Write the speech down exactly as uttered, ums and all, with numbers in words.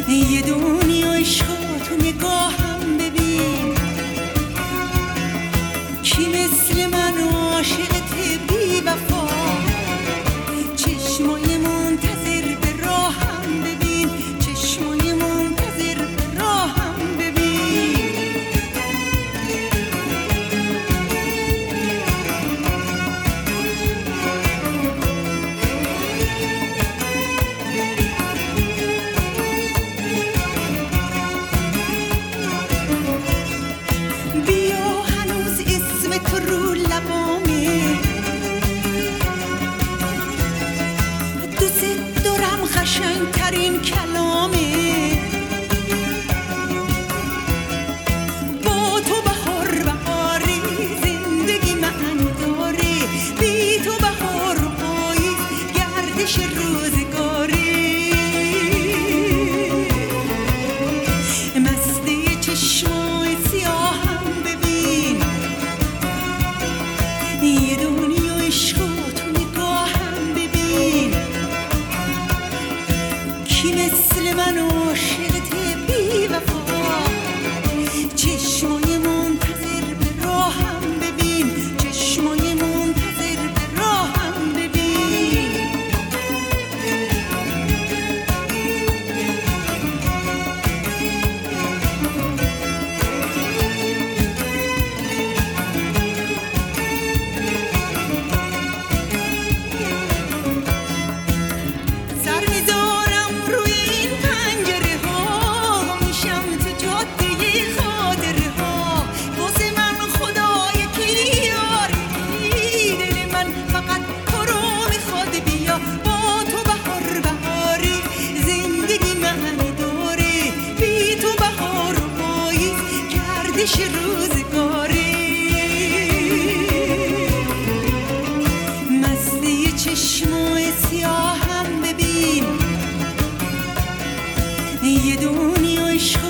یه دنیا عشق تو نگاهم ببین، کی مثل من عاشقت بی وفا، چشمای منتظر به راهم ببین، چشمای منتظر به راهم ببین. بیا هنوز اسم تو رو لبامه، دوست دارم قشنگ ترین کلامه، با تو بهار بهاری زندگی من داره، بی تو بهار و پاییز گردش روزگاری. مستی چشمای سیاهم ببین، یه دنیا عشق تو نگاهم ببین، کی مثل من عاشقت بی وفا، چشمای منتظر به راهم ببین، چشمای منتظر به راهم ببین. سر میذارم روی این پنجره ها، میشم تو جاده خاطره ها، واسه من خدای کی یاری، دل من فقط تو رو میخواد، بیا با تو بهار بهاری زندگی من داره، بی تو بهار و پاییز گردش روزگاری. مستی چشمای سیاهم ببین، یه دنیا عشق